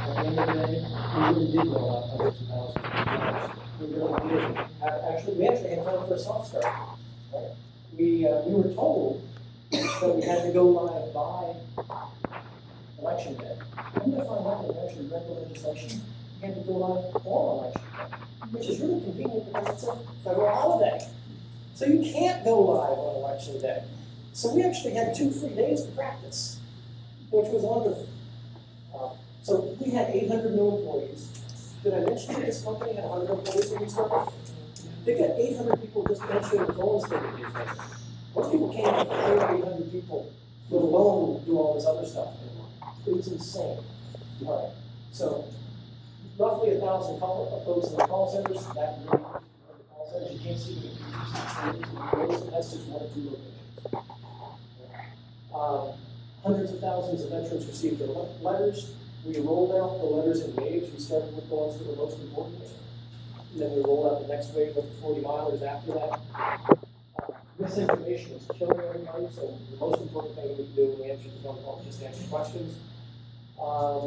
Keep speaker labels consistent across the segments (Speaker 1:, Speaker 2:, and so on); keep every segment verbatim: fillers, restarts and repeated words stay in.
Speaker 1: At the end of the day, we really did roll out hundreds of thousands of dollars. We really did. Actually, we actually had time for a soft start. Right? We, uh, we were told that we had to go live by election day. I'm going to find out that actually read the legislation, we had to go live on election day, which is really convenient because it's a federal holiday. So you can't go live on election day. So we actually had two free days to practice, which was wonderful. Uh, so we had eight hundred new employees. Did I mention that this company had one hundred employees when we started? They got eight hundred people just answering the phones they did these days. Most people can't hire eight hundred people, let alone do all this other stuff anymore. It was insane. All right. So roughly a thousand call, uh, folks in the call centers. That really, the call centers, you can't see the that's just one or two locations. Um, hundreds of thousands of veterans received their le letters. We rolled out the letters in waves. We started with the ones that were most important. And then we rolled out the next wave of the forty milers after that. Uh, misinformation is killing everybody, so the most important thing we can do when we answer the phone call is just answer questions. Um,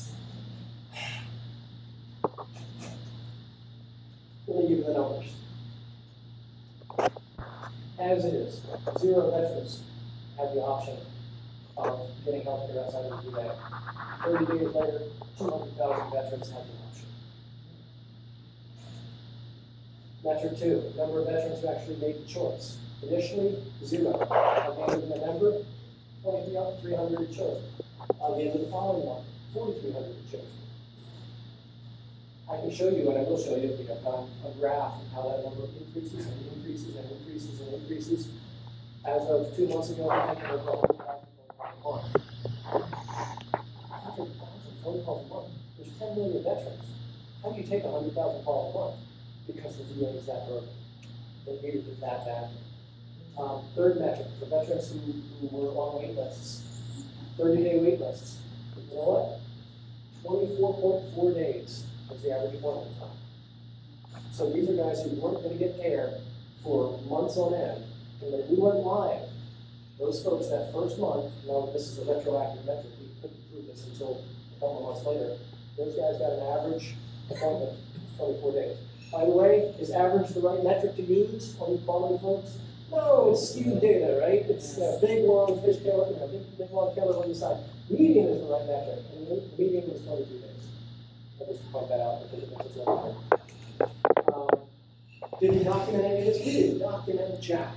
Speaker 1: let me give you the numbers. As is, zero veterans have the option of getting health care outside of the V A. thirty days later, two hundred thousand veterans have the option. Metric two, number of veterans who actually made the choice. Initially, zero. At the end of November, twenty-three hundred chosen. At the end of the following month, forty-three hundred chosen. I can show you, and I will show you, if we have um, a graph of how that number increases and increases and increases and increases. As of two months ago, I think over one hundred thousand phone calls a month. one hundred thousand phone calls a month. There's ten million veterans. How do you take one hundred thousand calls a month? Because the V A is that broken. They needed it that bad. Um, third metric, the veterans who, who were on wait lists, thirty day wait lists. You know what? twenty-four point four days was the average appointment time. So these are guys who weren't going to get care for months on end. And when we went live, those folks that first month, now this is a retroactive metric, we couldn't prove this until a couple of months later, those guys got an average appointment twenty-four days. By the way, is average the right metric to use on quality folks? No, it's skewed data, right? It's uh, big, long, fish tail, you know, big, big, long tail on the side. Median is the right metric, and the median was twenty-two days. I just point that out because it makes it look um, Did we document any of this? We didn't document jack.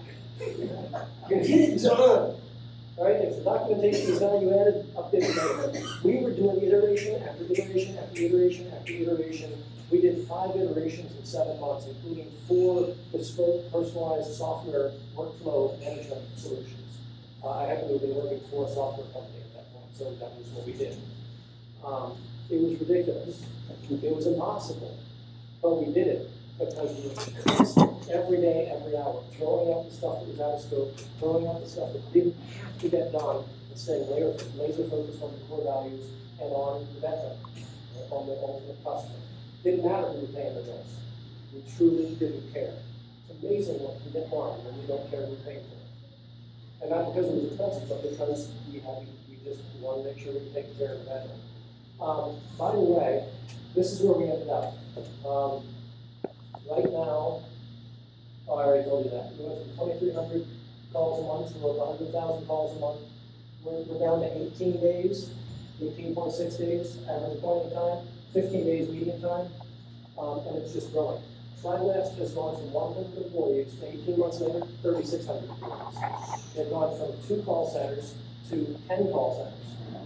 Speaker 1: You get it done. Right? If the documentation is value added, update the data. We were doing iteration after iteration after iteration after iteration. We did five iterations in seven months, including four bespoke, personalized software workflow management solutions. Uh, I happened to have been working for a software company at that point, so that was what we did. Um, it was ridiculous. It was impossible, but we did it because we were constant every day, every hour, throwing out the stuff that was out of scope, throwing out the stuff that didn't have to get done, and staying laser, laser focused on the core values and on the veteran, on the ultimate customer. Didn't matter who was paying the bills. We truly didn't care. It's amazing what can get done when you don't care who's paying for it. And not because it was expensive, but because we had, we just wanted to make sure we could take care of the veteran. Um, by the way, this is where we ended up. Um, right now, oh, I already told you that. We went from twenty-three hundred calls a month to over one hundred thousand calls a month. We're, we're down to eighteen days, eighteen point six days average appointment time, fifteen days median time, um, and it's just growing. TriWest has gone from one hundred employees to eighteen months later, thirty-six hundred employees. They've gone from two call centers to ten call centers.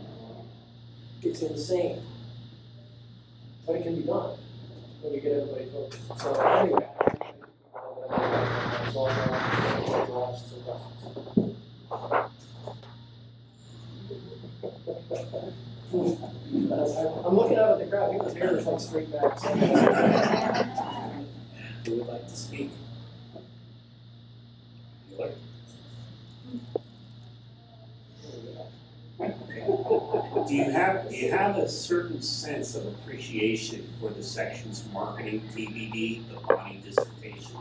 Speaker 1: It's insane. But it can be done when you get everybody focused. So anyway, that's all I want to ask some questions. I'm looking out at the crowd. People's hair is like straight back. Who would like to speak? Like?
Speaker 2: Do you have do you have a certain sense of appreciation for the section's marketing T B D, the body dissertation?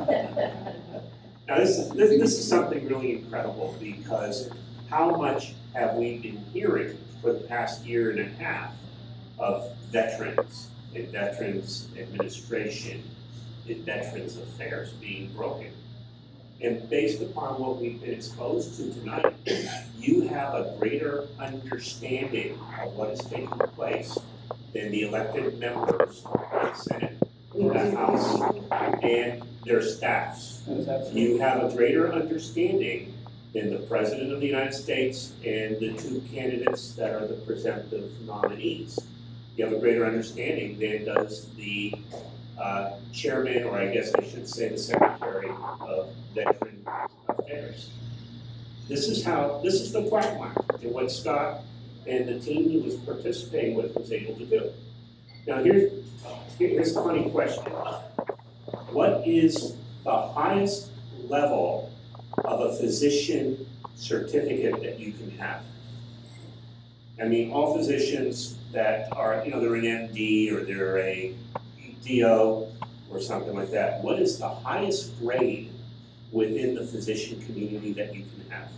Speaker 2: Now this is this, this is something really incredible because how much have we been hearing for the past year and a half of veterans and veterans administration and veterans affairs being broken? And based upon what we've been exposed to tonight, you have a greater understanding of what is taking place than the elected members of the Senate, the House, and their staffs. You have a greater understanding than the President of the United States and the two candidates that are the presumptive nominees. You have a greater understanding than does the uh, chairman, or I guess I should say the Secretary of Veteran Affairs. This is how, this is the quagmire and what Scott and the team he was participating with was able to do. Now here's, here's the funny question. What is the highest level of a physician certificate that you can have? I mean, all physicians that are, you know, they're an M D or they're a D O or something like that. What is the highest grade within the physician community that you can have?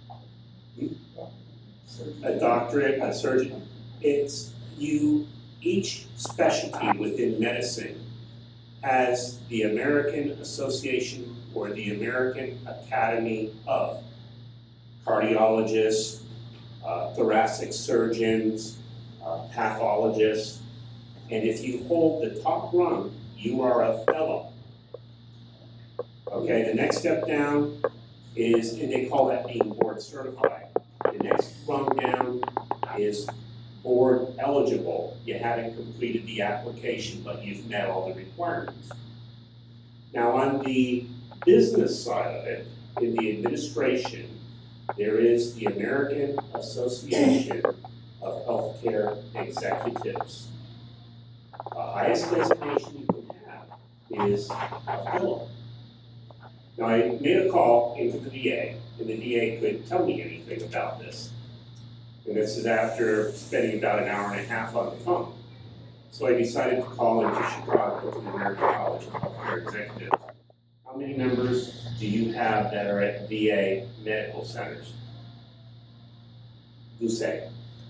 Speaker 2: Hmm? A doctorate, a surgeon. It's you, each specialty within medicine has the American Association or the American Academy of Cardiologists, uh, thoracic surgeons, uh, pathologists, and if you hold the top rung, you are a fellow. Okay, the next step down is, and they call that being board certified. The next rung down is board eligible. You haven't completed the application, but you've met all the requirements. Now on the business side of it, in the administration, there is the American Association of Healthcare Executives. The highest designation you can have is a fellow. Now I made a call into the V A, and the V A couldn't tell me anything about this. And this is after spending about an hour and a half on the phone. So I decided to call into Chicago to the American College of Healthcare Executives. How many members do you have that are at V A medical centers? Who say?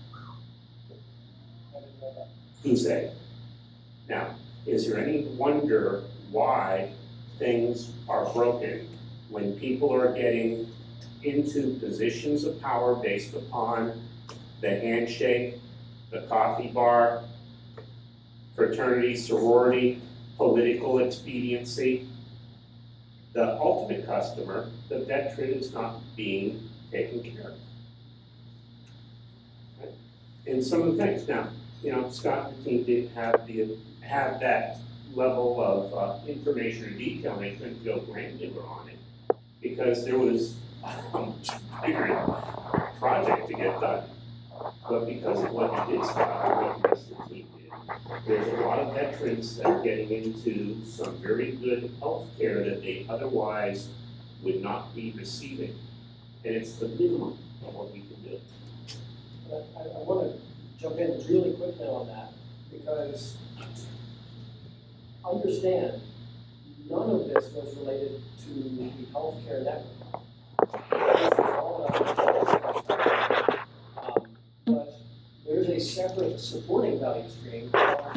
Speaker 2: Who say? Now, is there any wonder why things are broken when people are getting into positions of power based upon the handshake, the coffee bar, fraternity, sorority, political expediency? The ultimate customer, the veteran, is not being taken care of. Right? And some of the things, now, you know, Scott and the team didn't have the have that level of uh, information or detail, and they couldn't go granular on it because there was a much bigger project to get done. But because of what you did, Scott, and what the rest of the team did, there's a lot of veterans that are getting into some very good health care that they otherwise would not be receiving. And it's the minimum of what we can do.
Speaker 1: I, I want to jump in really quickly on that, because understand, none of this was related to the healthcare network. This is all about, um, but there's a separate supporting value stream.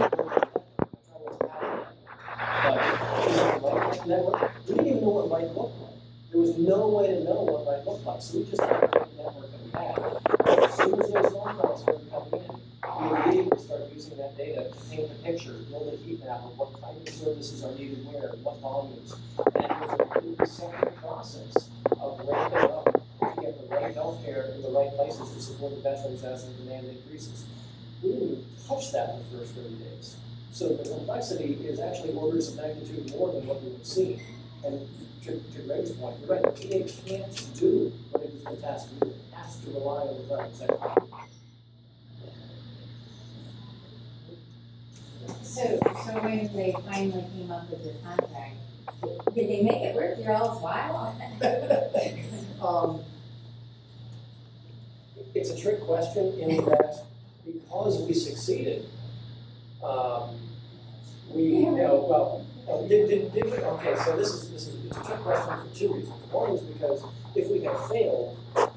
Speaker 1: But network, we didn't even know what light looked like. There was no way to know what light looked like, so we just had the network that we had. As soon as those phone calls started coming in, we immediately started using that data to paint a picture, build a heat map of what kind of services are needed where, what volumes. And it was a completely separate process of ramping up to get the right healthcare in the right places to support the veterans as the demand increases. We didn't even touch that in the first thirty days. So the complexity is actually orders of magnitude more than what we've seen. And to, to Greg's point, you're right, the V A can't do what it is the task to do. It has to rely on the private sector.
Speaker 3: So, so when they finally came up with the contract, did they make it worth your all's while?
Speaker 1: um, it's a trick question in that because we succeeded, um, we, you know, well, uh, did, did, did we, okay, so this is, this is, it's a trick question for two reasons. One is because if we had failed,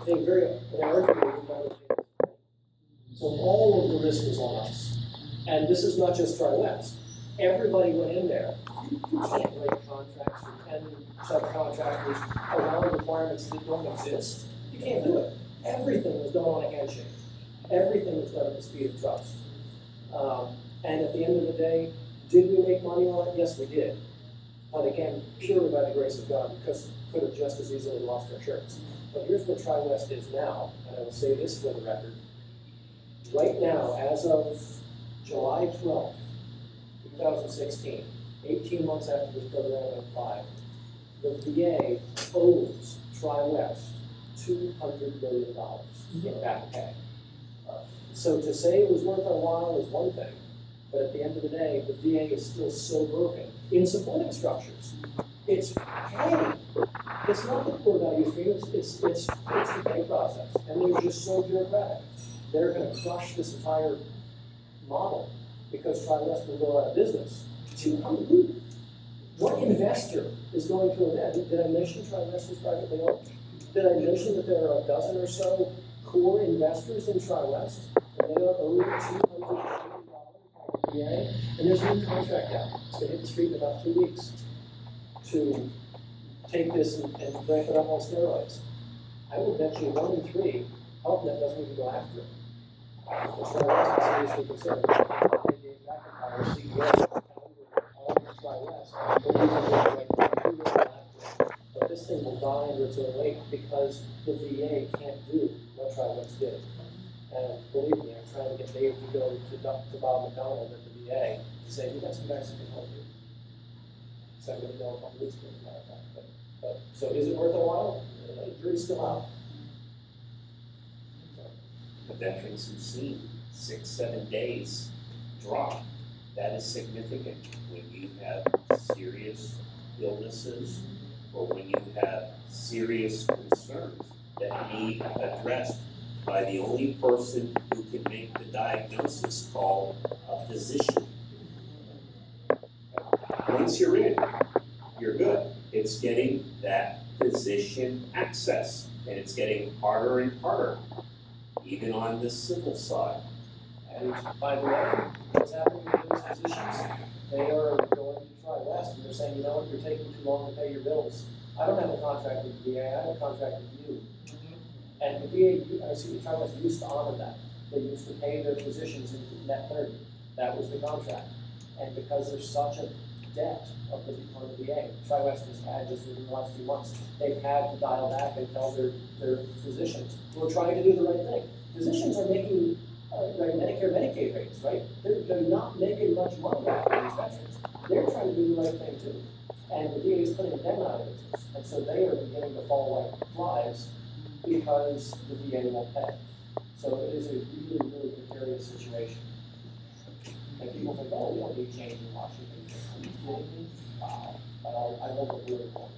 Speaker 1: they very, they arguably would never pay this. So all of the risk was on us. And this is not just Tri-West. Everybody went in there. You can't write contracts for ten subcontractors around requirements that don't exist. You can't do it. Everything was done on a handshake. Everything was done at the speed of trust. Um, and at the end of the day, did we make money on it? Yes, we did. But again, purely by the grace of God, because we could have just as easily lost our shirts. But here's what Tri-West is now, and I will say this for the record. Right now, as of July twelfth, two thousand sixteen, eighteen months after this program went live, the V A owes Tri-West two hundred million dollars in back pay. So to say it was worth our while is one thing, but at the end of the day, the V A is still so broken in supporting structures. It's pay. It's not the core value stream, it's, it's, it's, it's the pay process, and they're just so bureaucratic. They're gonna crush this entire model because Tri-West will go out of business. two hundred, what investor is going to invest? Did I mention Tri-West is privately owned? Did I mention that there are a dozen or so core investors in Tri-West? And they are owed two hundred million dollars by the V A? And there's a new contract out. It's gonna hit the street in about two weeks to take this and, and ramp it up on steroids. I would bet you one in three, HealthNet doesn't even go after it. Which Tri-West is seriously considered. They gave McIntyre, C E O, all of Tri-West, believes in the right thing to do after it. But this thing will die under its own weight because the V A can't do what Tri-West did. And believe me, I'm trying to get Dave to go to, to Bob McDonald at the V A to say, we got some guys that can help you. So I really know a couple weeks ago, as a matter of fact. But, but, so is it worth a while? Uh, the jury's still out.
Speaker 2: The veterans who've seen six, seven days drop, that is significant when you have serious illnesses or when you have serious concerns that need addressed by the only person who can make the diagnosis called a physician. Once you're in, you're good. It's getting that physician access, and it's getting harder and harder, even on the civil side.
Speaker 1: And by the way, what's happening with those physicians? They are going to Tri-West and they're saying, you know what, you're taking too long to pay your bills. I don't have a contract with the V A, I have a contract with you. And the V A, I see the Tri-West used to honor that. They used to pay their physicians in net thirty. That was the contract. And because there's such a debt of the, on the V A, Tri-West has had just in the last few months, they've had to dial back and tell their, their physicians, we're trying to do the right thing. Physicians are making uh, right, Medicare, Medicaid rates, right? They're, they're not making much money off of these veterans. They're trying to do the right thing too. And the V A is putting them out of business. And so they are beginning to fall like flies because the V A won't pay. So it is a really, really precarious situation. And people think, oh, we don't need change in Washington. Are you kidding me? Wow. But I, I know what we're doing.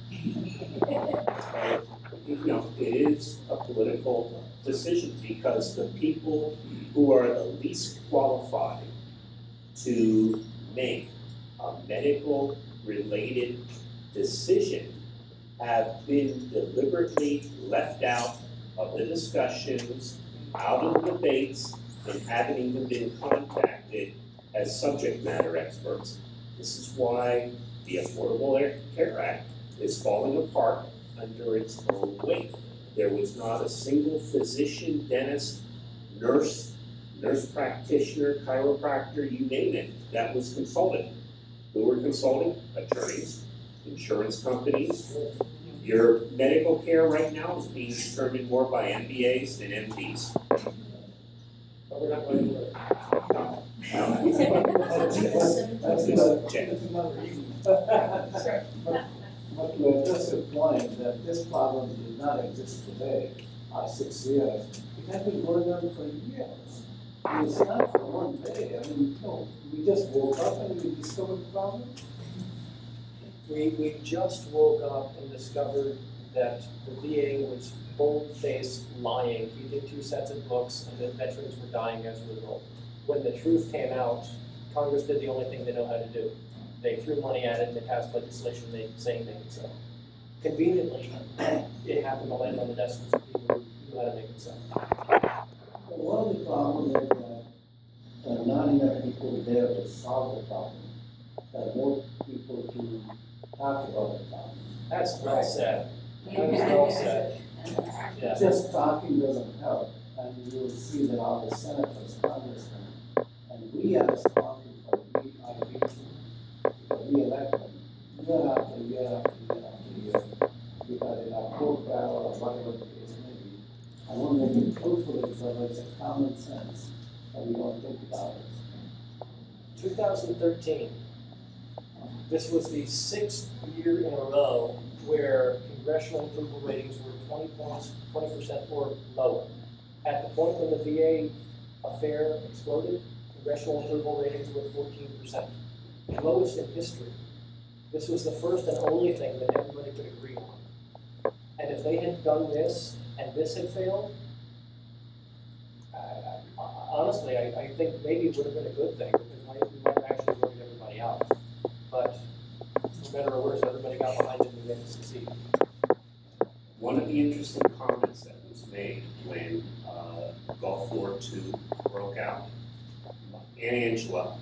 Speaker 2: You know, it is a political decision because the people who are the least qualified to make a medical related decision have been deliberately left out of the discussions, out of the debates, and haven't even been contacted as subject matter experts. This is why the Affordable Care Act is falling apart under its own weight. There was not a single physician, dentist, nurse, nurse practitioner, chiropractor, you name it, that was consulted. Who were consulting? Attorneys, insurance companies. Your medical care right now is being determined more by M B As than M Ds.
Speaker 1: But we're not going to do it.
Speaker 2: No. That's just Jen.
Speaker 4: But to address the point that this problem did not exist today, uh, six years, it had been going on for years. And it's not for one day. I mean, no, we just woke up and we discovered the problem.
Speaker 1: We, we just woke up and discovered that the V A was bold-faced lying, keeping two sets of books, and that veterans were dying as a result. When the truth came out, Congress did the only thing they know how to do. They threw money at it and they passed legislation they, saying they could sell. conveniently, it happened to land on the desks of people who knew how to make it so.
Speaker 4: But one of the problems is that there are not enough people there to solve the problem. There are more people to talk about the problem.
Speaker 1: That's well said. That was well said. Yeah.
Speaker 4: Just talking doesn't help, and you will see that all the senators, congressmen, and we are responsible for we are being re-elected year after year after year after year, because in our program or whatever the case may be, I want to make it truthfully so it's a common sense, and we don't think about it.
Speaker 1: two thousand thirteen, this was the sixth year in a row where congressional approval ratings were twenty points, twenty percent or lower. At the point when the V A affair exploded, congressional approval ratings were fourteen percent, lowest in history. This was the first and only thing that everybody could agree on. And if they had done this and this had failed, I, I, honestly, I, I think maybe it would have been a good thing, because we might, we might have actually voted everybody out. But for better or worse, everybody got behind it and we didn't succeed.
Speaker 2: One of the interesting comments that was made when uh, Gulf War Two broke out, Ann Angela,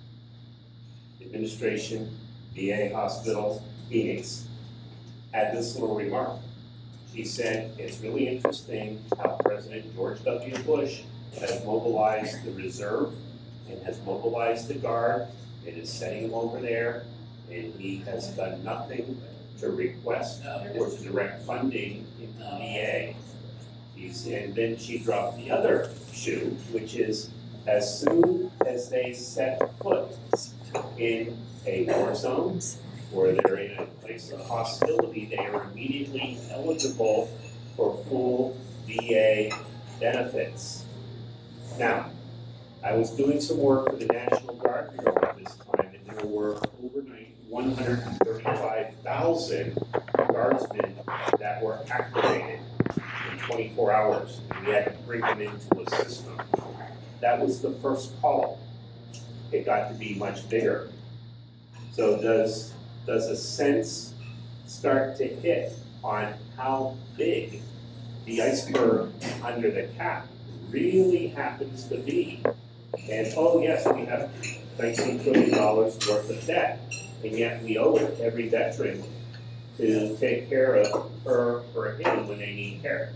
Speaker 2: administration, V A hospital, Phoenix, had this little remark. She said, it's really interesting how President George W. Bush has mobilized the reserve and has mobilized the guard and is setting them over there, and he has done nothing to request or to direct funding into the V A. He's, and then she dropped the other shoe, which is as soon as they set foot in a war zone or they're in a place of hostility, they are immediately eligible for full V A benefits. Now, I was doing some work for the National Guard Bureau at this time, and there were overnight one hundred thirty-five thousand guardsmen that were activated in twenty-four hours, and we had to bring them into a system. That was the first call. It got to be much bigger. So does, does a sense start to hit on how big the iceberg under the cap really happens to be? And oh yes, we have nineteen trillion dollars worth of debt, and yet we owe it to every veteran to take care of her or him when they need care.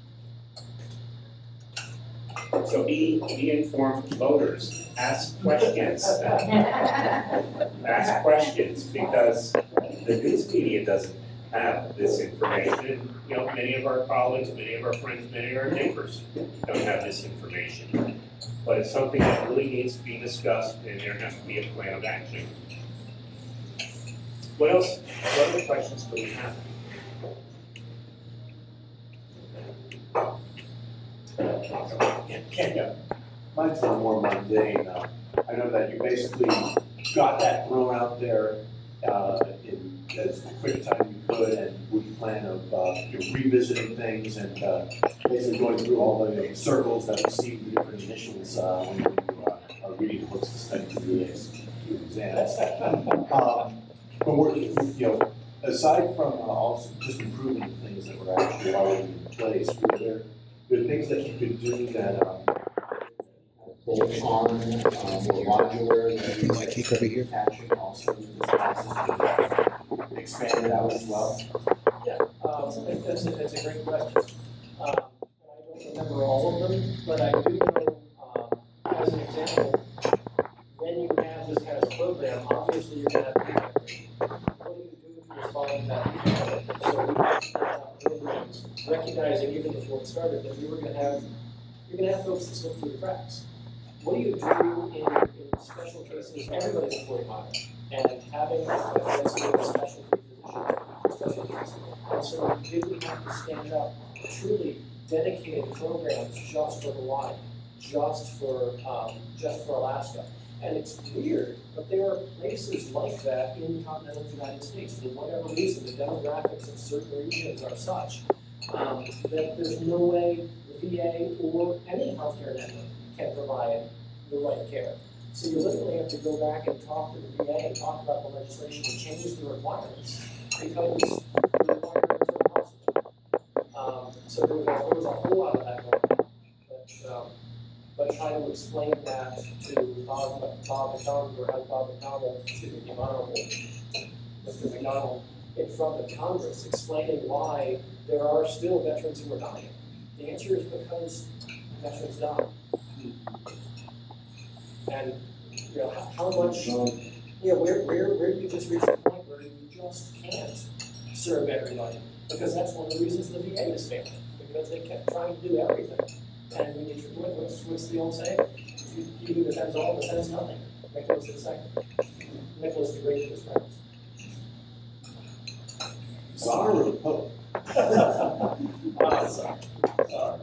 Speaker 2: So be, be informed voters, ask questions. Ask questions, because the news media doesn't have this information. You know, many of our colleagues, many of our friends, many of our neighbors don't have this information. But it's something that really needs to be discussed, and there has to be a plan of action. What else, what other questions do we have?
Speaker 5: Yeah, yeah. Mine's a little more mundane. Uh, I know that you basically got that thrown out there uh, in as quick a time you could, and with the plan of uh, you know, revisiting things and uh, basically going through all the circles that receive the different initials uh, when you uh, are reading the books to study for the exams. Um, but we're, you know, aside from uh, also just improving the things that were actually already in place, were there There are things that you could do that um, bolt on, um, more modular, that you might keep over here. Attaching also to this process to expand it out as well.
Speaker 1: Yeah, um, I think that's a, that's a great question. Um, and I don't remember all of them, but I do know, um, as an example, when you have this kind of program, obviously you're gonna have feedback. What do you do to respond to that feedback? So we have programs recognizing even before it started that you were gonna have, you're gonna have folks that slip through the cracks. What do you do in, in special cases? Everybody's a fully model, and having a designated specialty physician, special case. And so did we have to stand up truly dedicated programs just for Hawaii, just for um, just for Alaska? And it's weird, but there are places like that in the continental United States. For whatever reason, the demographics of certain regions are such um, that there's no way the V A or any healthcare network can provide the right care. So you literally have to go back and talk to the V A and talk about the legislation and change the requirements, because the requirements So there was, a- there was a whole lot of that going on. But, um, but trying to explain that to Bob, Bob McDonald, or had Bob McDonald, excuse me, the Honorable Mister McDonald, in front of Congress, explaining why there are still veterans who are dying. The answer is because veterans die. And, you know, how, how much, yeah, where, where, where do you just reach the point where you just can't serve everybody? Because that's one of the reasons the V A is failing, because they kept trying to do everything. And when you, what- what's, what's the old saying? He who defends all defends nothing. Nicholas the Second. Nicholas the Great was friends.
Speaker 5: Czar or Pope?
Speaker 1: Uh, sorry. Sorry.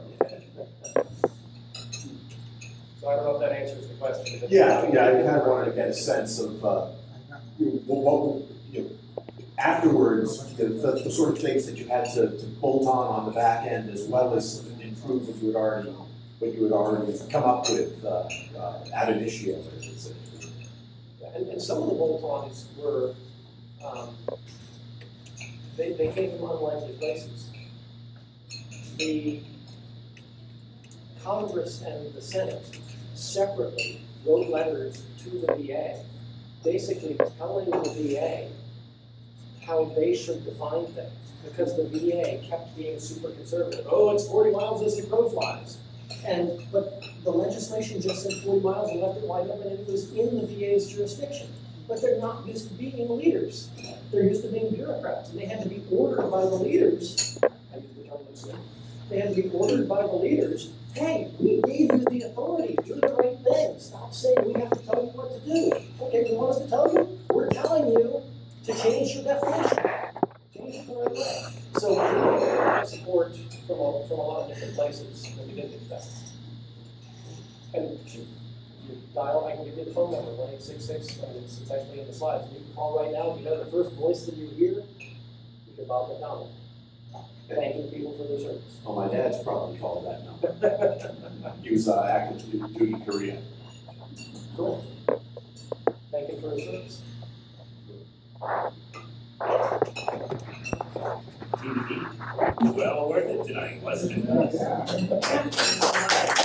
Speaker 1: So I don't know if that answers the question. but-
Speaker 5: Yeah, yeah, I kind of wanted to get a sense of, uh, you know, what, you know, afterwards, the, the, the sort of things that you had to, to bolt on on the back end, as well as improve what you had already, what you had already come up with, uh, uh, ab initio, as it says.
Speaker 1: Yeah, And, and some of the bolt-ons were, um, they, they came from unlikely places. The Congress and the Senate separately wrote letters to the V A, basically telling the V A how they should define things, because the V A kept being super conservative. Oh, it's forty miles as the crow flies. And, but the legislation just said forty miles and left it wide open, and it was in the V A's jurisdiction. But they're not used to being leaders. They're used to being bureaucrats, and they had to be ordered by the leaders. I use the term loosely. They had to be ordered by the leaders. Hey, we gave you the authority, do the right thing. Stop saying we have to tell you what to do. Okay, you want us to tell you? We're telling you to change your definition. Change it the right way. So we got support from a, from a lot of different places that we didn't expect. And you you dial, I can give you the phone number, one eight six six, and it's, it's actually in the slides. You can call right now. If you know the first voice that you hear, you can Bob McDonald. Thanking people for their service.
Speaker 5: Oh, my dad's probably called that number. He was, uh, active duty Korea.
Speaker 1: Cool. Thank you for his service.
Speaker 2: T V, well worth it tonight, wasn't it?
Speaker 4: Yes.